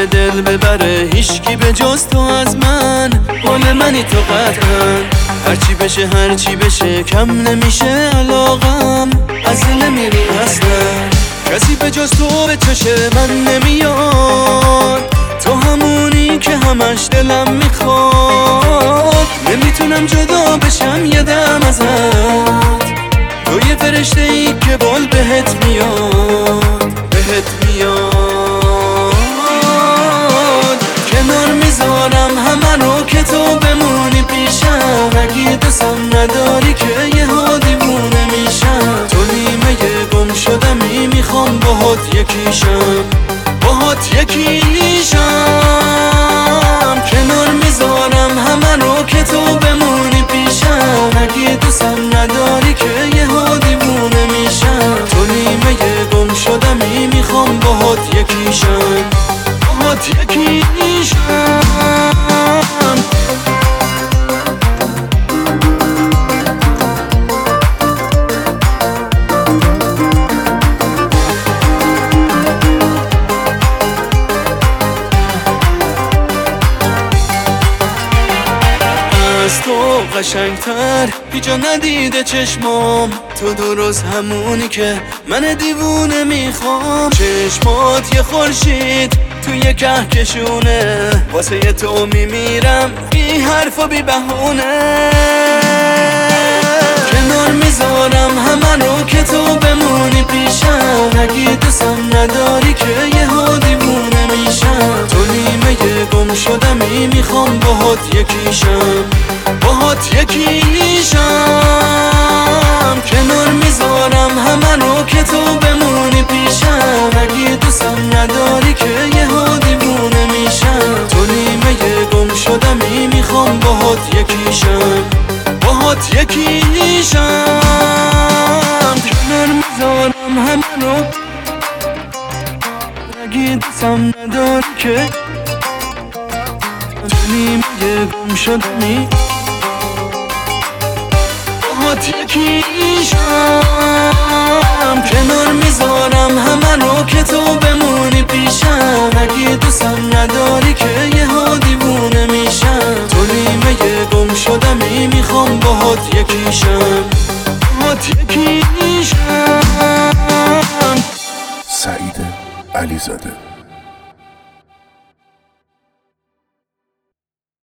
منو دل ببره هیچکی به جز تو از من، مال منی تو قطعا. هرچی بشه کم نمیشه علاقم، از دل نمیری اصلا. کسی به جز تو به چش من نمیاد، تو همونی که همش دلم میخواد. نمیتونم جدا بشم یه دم ازت، تو یه فرشته ای که بال بهت میاد. کنار میذارم همه رو که تو بمونی پیشم، اگه دوستم نداری که یه ها دیوونه میشم. تو نیمه گم شدمی میخوام باهات یکیشم، کنار میذارم همه رو که تو بمونی پیشم، اگه دوستم نداری که یه ها دیوونه میشم. تو نیمه گم شدمی میخوام باهات یکیشم. از تو قشنگتر هیچا ندیده چشمام، تو درست همونی که من دیوونه میخوام. چشمات یه خورشید توی کهکشونه، واسه تو میمیرم بی حرف و بی بهونه. کنار میذارم همه رو که تو بمونی پیشم، اگه دوستم نداری که یه ها دیوونه میشم. تو نیمه گم شدمی میخوام باهات یکیشم. کنار میذارم همه رو که تو بمونی پیشم، اگه دوستم نداری که یه ها دیوونه میشم. تو نیمه گم شدمی میخوام باهات یکیشم. کنار میذارم همه رو، اگه دوستم نداری که تو نیمه گم شدمی کنار میذارم همه رو که تو بمونی پیشم، اگه دوستم نداری که یه ها دیوونه میشم. تو نیمه گم شدمی میخوام باهات یکیشم. سعید علیزاده.